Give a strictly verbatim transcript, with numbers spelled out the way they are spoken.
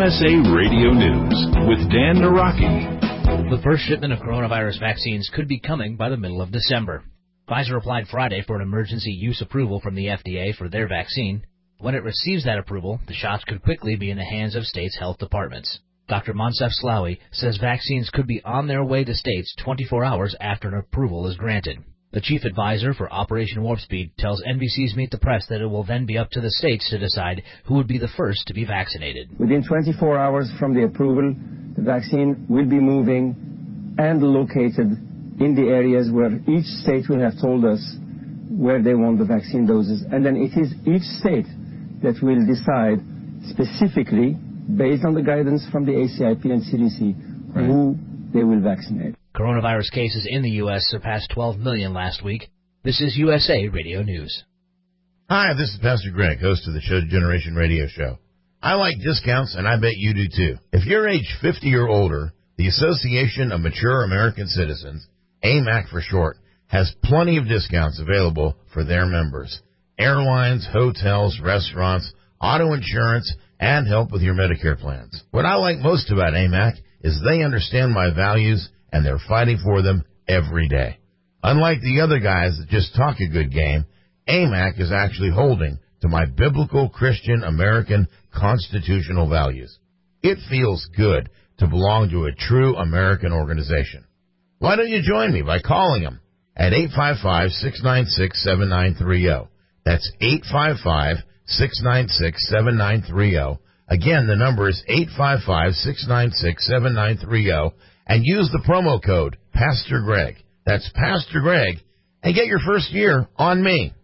S A Radio News with Dan Naraki. The first shipment of coronavirus vaccines could be coming by the middle of December. Pfizer applied Friday for an emergency use approval from the F D A for their vaccine. When it receives that approval, the shots could quickly be in the hands of states' health departments. Doctor Moncef Slaoui says vaccines could be on their way to states twenty-four hours after an approval is granted. The chief advisor for Operation Warp Speed tells N B C's Meet the Press that it will then be up to the states to decide who would be the first to be vaccinated. Within twenty-four hours from the approval, the vaccine will be moving and located in the areas where each state will have told us where they want the vaccine doses. And then it is each state that will decide specifically, based on the guidance from the A C I P and C D C, right, who they will vaccinate. Coronavirus cases in the U S surpassed twelve million last week. This is U S A Radio News. Hi, this is Pastor Greg, host of the Show Generation Radio Show. I like discounts, and I bet you do too. If you're age fifty or older, the Association of Mature American Citizens, A M A C for short, has plenty of discounts available for their members. Airlines, hotels, restaurants, auto insurance, and help with your Medicare plans. What I like most about A M A C is they understand my values, and they're fighting for them every day. Unlike the other guys that just talk a good game, A M A C is actually holding to my biblical Christian American constitutional values. It feels good to belong to a true American organization. Why don't you join me by calling them at eight five five, six nine six, seven nine three zero. That's eight five five, six nine six, seven nine three zero. Again, the number is eight five five, six nine six, seven nine three zero. And use the promo code Pastor Greg. That's Pastor Greg. And get your first year on me.